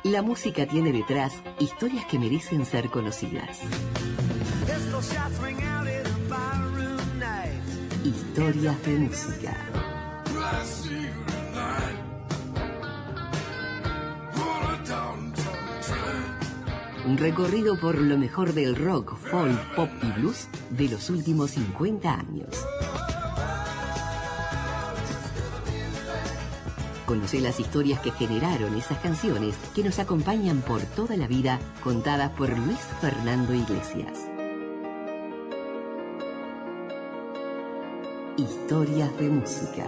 La música tiene detrás historias que merecen ser conocidas. Historias de música. Un recorrido por lo mejor del rock, folk, pop y blues de los últimos 50 años. Conoce las historias que generaron esas canciones que nos acompañan por toda la vida, contadas por Luis Fernando Iglesias. Historias de música.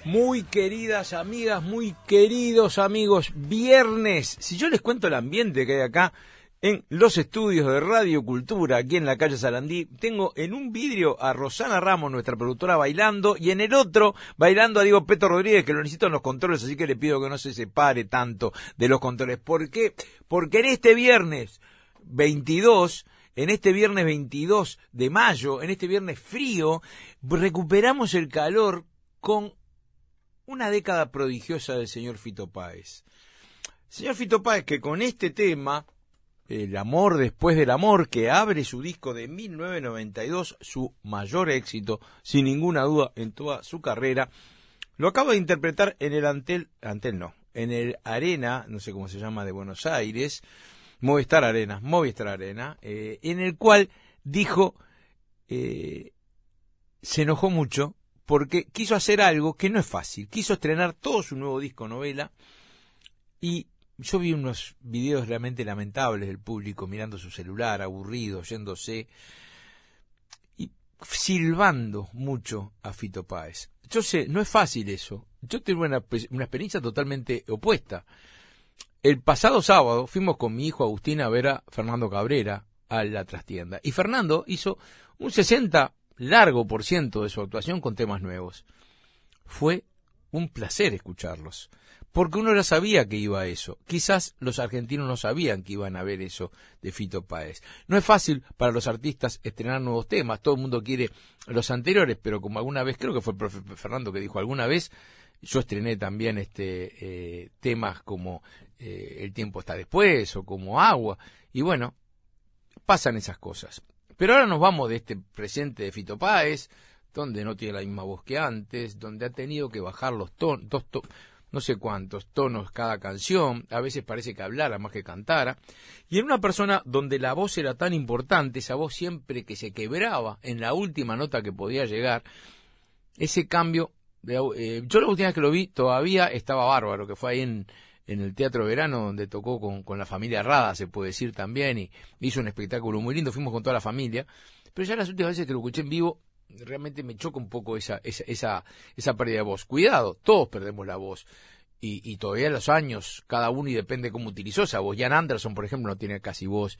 Muy queridas amigas, muy queridos amigos, viernes. Si yo les cuento el ambiente que hay acá en los estudios de Radio Cultura, aquí en la calle Sarandí, tengo en un vidrio a Rosana Ramos, nuestra productora, bailando, y en el otro bailando a Diego Peto Rodríguez, que lo necesito en los controles, así que le pido que no se separe tanto de los controles. ¿Por qué? Porque en este viernes 22... En este viernes 22 de mayo, en este viernes frío, recuperamos el calor con una década prodigiosa del señor Fito Páez. Señor Fito Páez, que con este tema, El amor después del amor, que abre su disco de 1992, su mayor éxito, sin ninguna duda, en toda su carrera, lo acaba de interpretar en el en el Arena, no sé cómo se llama, de Buenos Aires, Movistar Arena, en el cual dijo, se enojó mucho porque quiso hacer algo que no es fácil, quiso estrenar todo su nuevo disco novela, y yo vi unos videos realmente lamentables del público mirando su celular, aburrido, yéndose y silbando mucho a Fito Páez. Yo sé, no es fácil eso, yo tengo una experiencia totalmente opuesta. El pasado sábado fuimos con mi hijo Agustín a ver a Fernando Cabrera a la trastienda. Y Fernando hizo un 60% de su actuación con temas nuevos. Fue un placer escucharlos, porque uno ya sabía que iba a eso. Quizás los argentinos no sabían que iban a ver eso de Fito Páez. No es fácil para los artistas estrenar nuevos temas. Todo el mundo quiere los anteriores, pero como alguna vez, creo que fue el profe Fernando que dijo alguna vez, yo estrené también temas como El tiempo está después o como Agua, y bueno, pasan esas cosas. Pero ahora nos vamos de este presente de Fito Páez, donde no tiene la misma voz que antes, donde ha tenido que bajar los tonos, no sé cuántos tonos cada canción, a veces parece que hablara más que cantara, y en una persona donde la voz era tan importante, esa voz siempre que se quebraba en la última nota que podía llegar, ese cambio... yo la última vez que lo vi todavía estaba bárbaro, que fue ahí en el Teatro Verano, donde tocó con la familia Rada, se puede decir también, y hizo un espectáculo muy lindo, fuimos con toda la familia, pero ya las últimas veces que lo escuché en vivo, realmente me choca un poco esa pérdida de voz. Cuidado, todos perdemos la voz, y todavía en los años, cada uno, y depende cómo utilizó esa voz. Jan Anderson, por ejemplo, no tiene casi voz.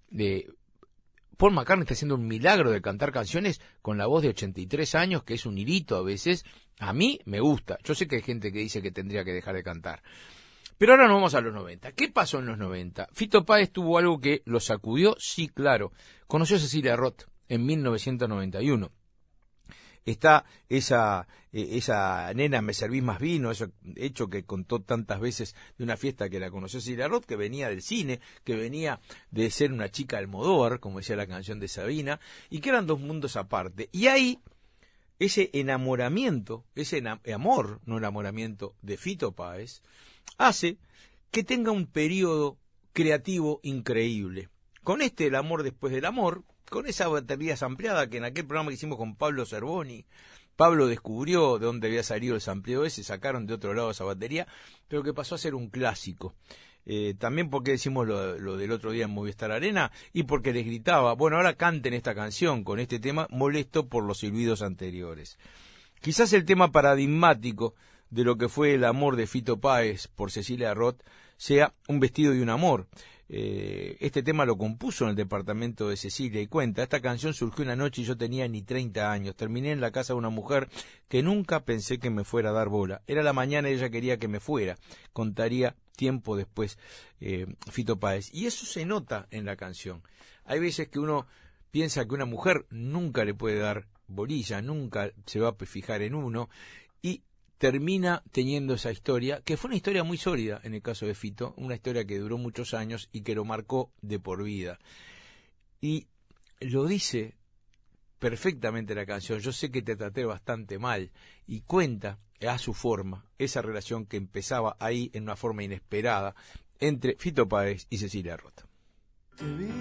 Paul McCartney está haciendo un milagro de cantar canciones con la voz de 83 años, que es un hilito a veces. A mí me gusta. Yo sé que hay gente que dice que tendría que dejar de cantar. Pero ahora nos vamos a los 90. ¿Qué pasó en los 90? Fito Páez tuvo algo que lo sacudió, sí, claro. Conoció a Cecilia Roth en 1991. Está esa nena, me servís más vino, ese hecho que contó tantas veces de una fiesta que la conoció Cecilia Roth, que venía del cine, que venía de ser una chica Almodóvar, como decía la canción de Sabina, y que eran dos mundos aparte. Y ahí, ese enamoramiento, amor, no enamoramiento, de Fito Páez, hace que tenga un periodo creativo increíble. Con El amor después del amor, con esa batería ampliada que en aquel programa que hicimos con Pablo Cervoni, Pablo descubrió de dónde había salido el sampleo ese, sacaron de otro lado esa batería, pero que pasó a ser un clásico. También porque decimos lo del otro día en Movistar Arena, y porque les gritaba, bueno, ahora canten esta canción con este tema, molesto por los silbidos anteriores. Quizás el tema paradigmático de lo que fue el amor de Fito Páez por Cecilia Roth sea Un vestido y un amor. Este tema lo compuso en el departamento de Cecilia y cuenta: esta canción surgió una noche y yo tenía ni 30 años. Terminé en la casa de una mujer que nunca pensé que me fuera a dar bola. Era la mañana y ella quería que me fuera. Contaría tiempo después Fito Páez. Y eso se nota en la canción. Hay veces que uno piensa que una mujer nunca le puede dar bolilla, nunca se va a fijar en uno, y termina teniendo esa historia, que fue una historia muy sólida en el caso de Fito, una historia que duró muchos años y que lo marcó de por vida. Y lo dice perfectamente la canción: yo sé que te traté bastante mal, y cuenta a su forma esa relación que empezaba ahí en una forma inesperada entre Fito Páez y Cecilia Roth. Te vi,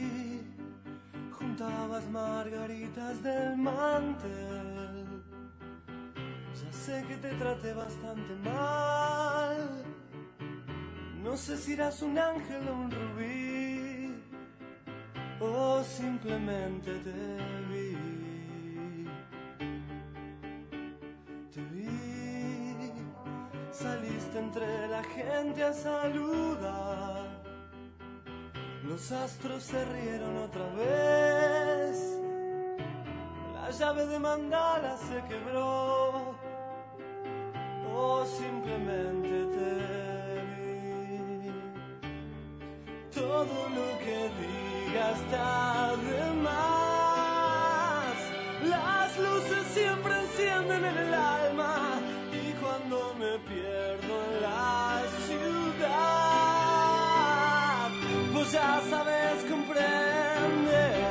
juntabas margaritas del mantel. Ya sé que te traté bastante mal. No sé si eras un ángel o un rubí, o simplemente te vi. Te vi pasaste entre la gente a saludar. Los astros se rieron otra vez. La llave de mandala se quebró. O simplemente te vi. Todo lo que diga está de más. Las luces siempre encienden en el alma. Y cuando me pierdo en la ciudad, vos ya sabes comprender.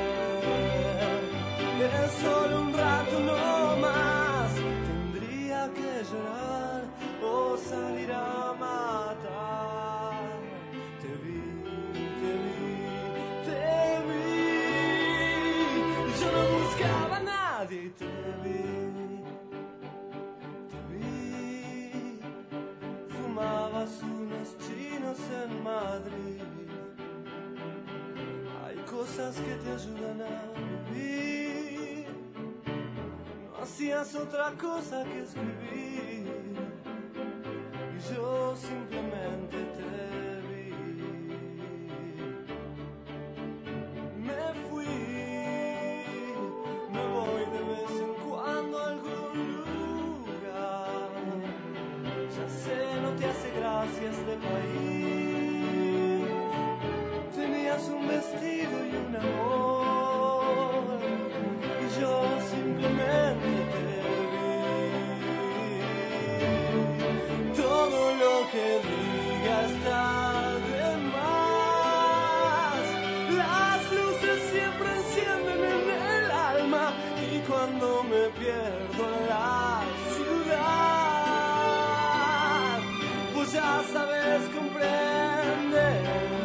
Es solo un rato no más. Tendría que llorar o salir a matar. Te vi, te vi, te vi. Yo no buscaba a nadie y te vi. Te vi. Fumabas unos chinos en Madrid. Hay cosas que te ayudan a vivir. No hacías otra cosa que escribir. Y yo simplemente te vi. Me fui. Me voy de vez en cuando a algún lugar. Ya sé, no te hace gracia este país. Tenías un vestido y un amor. Y yo simplemente te vi. Todo lo que diga está de más. Las luces siempre encienden en el alma. Y cuando me pierdo en la ciudad, pues ya sabes comprender.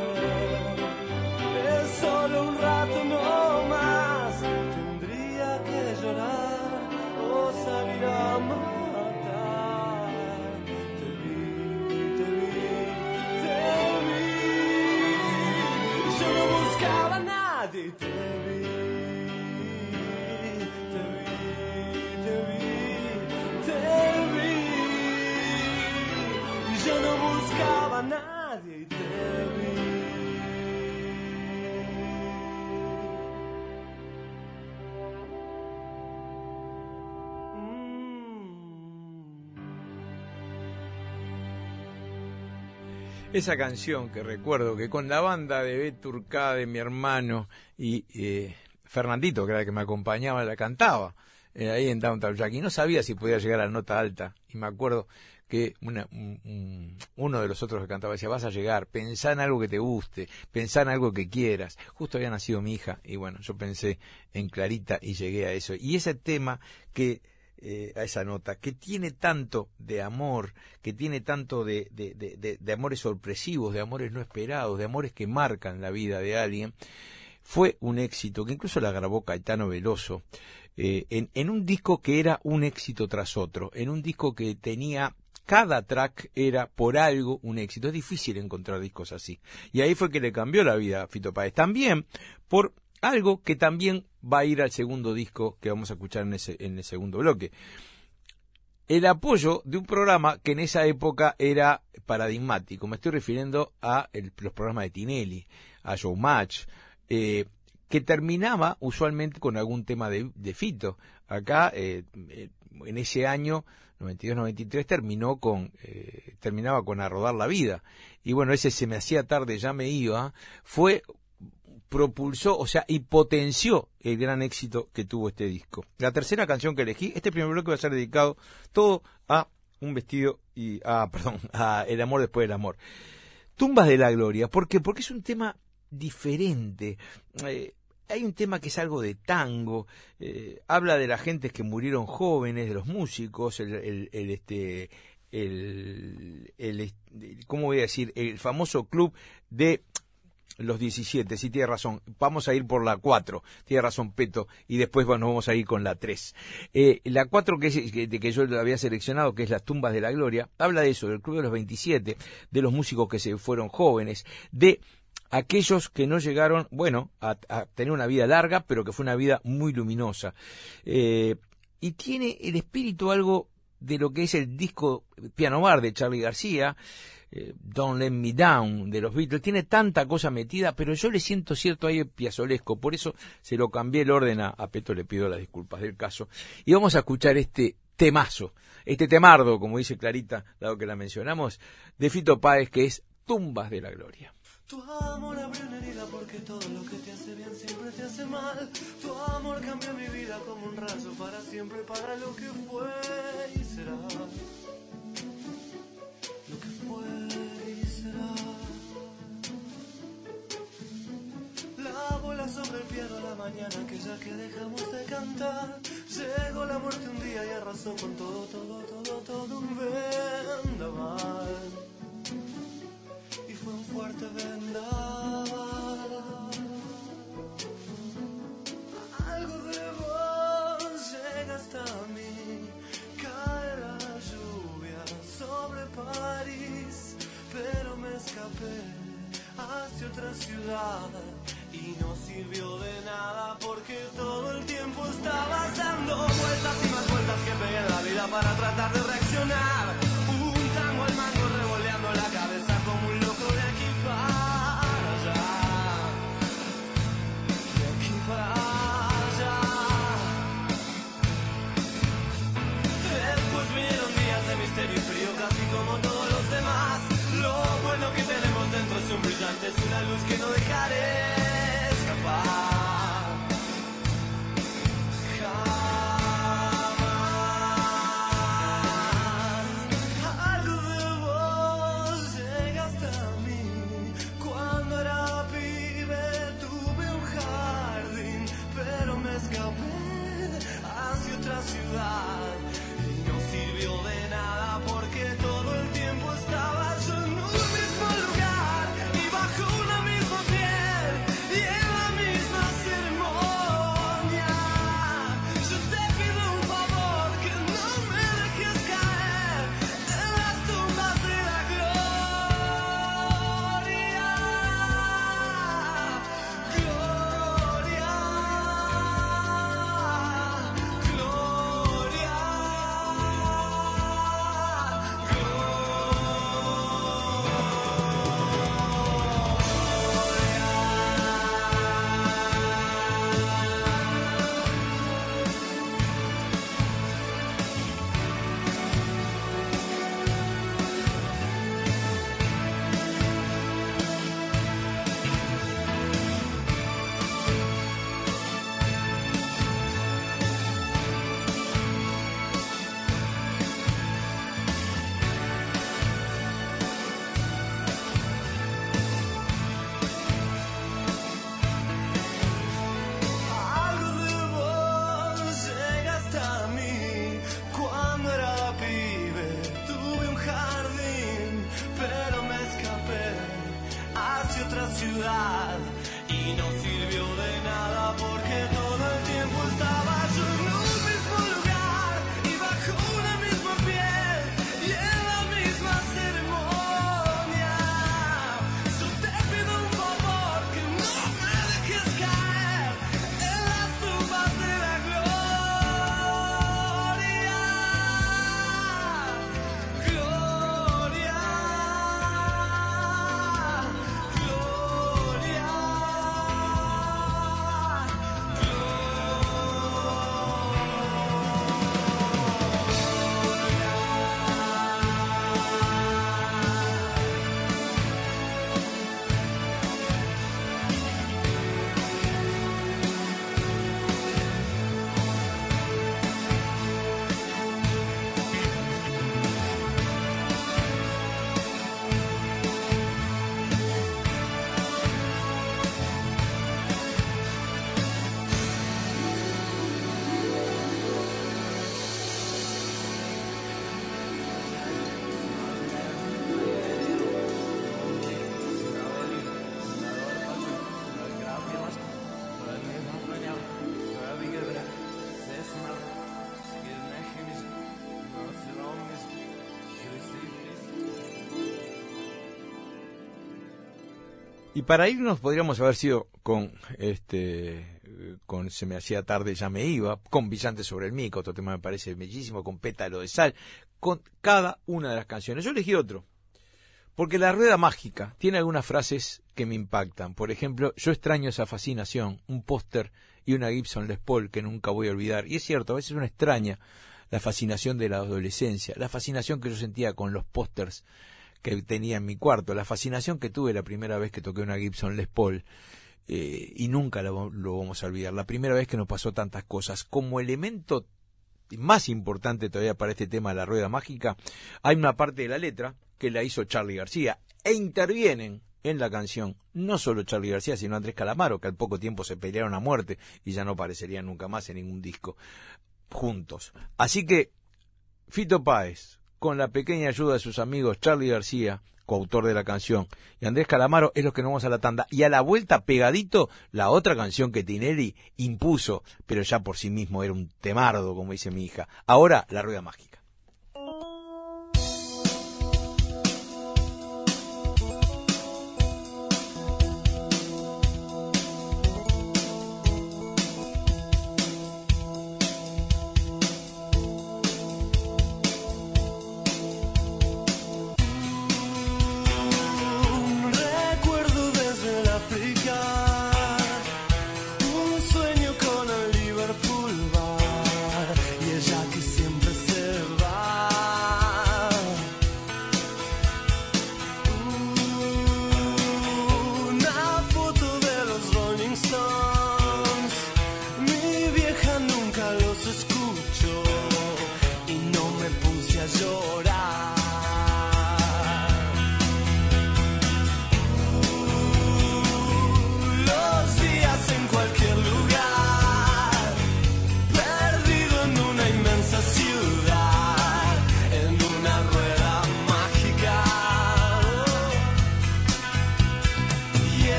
Es solo un rato no más. Tendría que llorar o salir a matar. Te vi, te vi, te vi. Yo no buscaba a nadie y te vi. Te vi, te vi, te vi. Yo no buscaba a nadie y te vi. Esa canción que recuerdo que con la banda de Beto Urcade, mi hermano, y Fernandito, que era el que me acompañaba, la cantaba ahí en Downtown Jackie. No sabía si podía llegar a la nota alta. Y me acuerdo que uno de los otros que cantaba decía, vas a llegar, pensá en algo que te guste, pensá en algo que quieras. Justo había nacido mi hija y bueno, yo pensé en Clarita y llegué a eso. Y ese tema que... a esa nota, que tiene tanto de amor, que tiene tanto de amores sorpresivos, de amores no esperados, de amores que marcan la vida de alguien, fue un éxito que incluso la grabó Caetano Veloso, en un disco que era un éxito tras otro, en un disco que tenía... Cada track era por algo un éxito. Es difícil encontrar discos así. Y ahí fue que le cambió la vida a Fito Páez. También por algo que también va a ir al segundo disco que vamos a escuchar en el segundo bloque. El apoyo de un programa que en esa época era paradigmático. Me estoy refiriendo a los programas de Tinelli, a Showmatch, que terminaba usualmente con algún tema de Fito. Acá, en ese año 92-93 terminaba con A Rodar la Vida. Y bueno, ese Se me hacía tarde, ya me iba, propulsó, o sea, y potenció el gran éxito que tuvo este disco. La tercera canción que elegí, este primer bloque va a ser dedicado todo a Un vestido y a El amor después del amor. Tumbas de la Gloria. ¿Por qué? Porque es un tema diferente. Hay un tema que es algo de tango, habla de la gente que murieron jóvenes, de los músicos, ¿cómo voy a decir? El famoso club de los 17, sí, tiene razón, vamos a ir por la 4, tiene razón Peto, y después bueno, vamos a ir con la 3. La 4 que yo había seleccionado, que es Las Tumbas de la Gloria, habla de eso, del club de los 27, de los músicos que se fueron jóvenes, de aquellos que no llegaron, bueno, a tener una vida larga, pero que fue una vida muy luminosa. Y tiene el espíritu algo de lo que es el disco Piano Bar de Charly García, Don't Let Me Down de los Beatles. Tiene tanta cosa metida, pero yo le siento cierto aire piazolesco, por eso se lo cambié el orden. A Peto le pido las disculpas del caso. Y vamos a escuchar este temazo, este temardo, como dice Clarita, dado que la mencionamos, de Fito Páez, que es Tumbas de la Gloria. Tu amor abrió una herida porque todo lo que te hace bien siempre te hace mal. Tu amor cambió mi vida como un rayo para siempre, para lo que fue y será. Lo que fue y será. La bola sobre el piano a la mañana, aquella que dejamos de cantar. Llegó la muerte un día y arrasó con todo un vendaval. Y fue un fuerte vendaval. Algo de vos llega hasta mí. Cae la lluvia sobre París, pero me escapé hacia otra ciudad y no sirvió de nada porque todo el tiempo estabas dando vueltas y más vueltas que pegué en la vida para tratar de reaccionar. Un tango al mango revoleando la cabeza como un loco de aquí para allá. De aquí para allá. Después vinieron días de misterio y frío casi como todos los demás. Lo bueno que tenemos dentro es un brillante, es una luz que no dejaré escapar. Ciudad y no sirvió de nada porque todo el tiempo estaba yo en un mismo lugar y bajo una misma piel y en la misma ceremonia. Yo te pido un favor, que no me dejes caer en las tumbas de la gloria. Ciudad y no sirvió de nada porque todo el tiempo estaba yo en un mismo lugar y bajo una misma piel y en la misma ceremonia. Yo te pido un favor, que no me dejes caer en las tumbas de la gloria. Gloria. Y para irnos podríamos haber sido con con Se me hacía tarde, ya me iba, con Brillante sobre el Mico, otro tema me parece bellísimo, con Pétalo de sal, con cada una de las canciones. Yo elegí otro, porque La rueda mágica tiene algunas frases que me impactan. Por ejemplo, yo extraño esa fascinación, un póster y una Gibson Les Paul que nunca voy a olvidar. Y es cierto, a veces uno extraña la fascinación de la adolescencia, la fascinación que yo sentía con los pósters que tenía en mi cuarto, la fascinación que tuve la primera vez que toqué una Gibson Les Paul, y nunca lo vamos a olvidar. La primera vez que nos pasó tantas cosas. Como elemento más importante todavía para este tema de La rueda mágica, hay una parte de la letra que la hizo Charly García, e intervienen en la canción no solo Charly García, sino Andrés Calamaro, que al poco tiempo se pelearon a muerte y ya no aparecerían nunca más en ningún disco juntos. Así que Fito Páez, con la pequeña ayuda de sus amigos Charly García, coautor de la canción, y Andrés Calamaro, es lo que nos vamos a la tanda. Y a la vuelta, pegadito, la otra canción que Tinelli impuso, pero ya por sí mismo era un temardo, como dice mi hija. Ahora, La rueda mágica. Recuerdo desde el África un sueño con el Liverpool Bar y ella que siempre se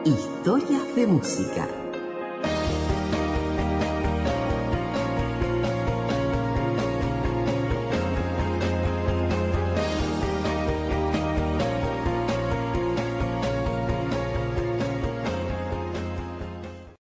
Historias de música.